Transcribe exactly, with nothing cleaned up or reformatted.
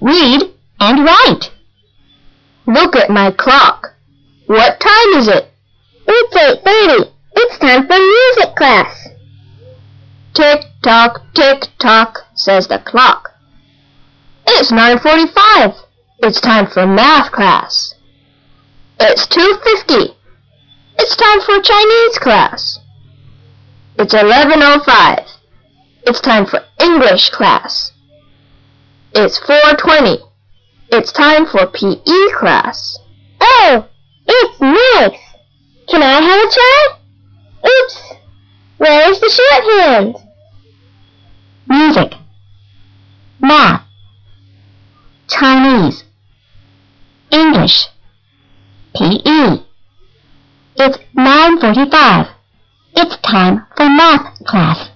read, and write. Look at my clock. What time is it? It's eight thirty. It's time for music class. Tick-tock, tick-tock, says the clock. It's nine forty-five. It's time for math class. It's two fifty. It's time for Chinese class. It's eleven oh five. It's time for English class. It's four twenty. It's time for P E class. Oh, it's nice. Can I have a try? Oops, where's the shorthand? Music, math, Chinese, English, P E. It's nine forty-five. It's time for math class.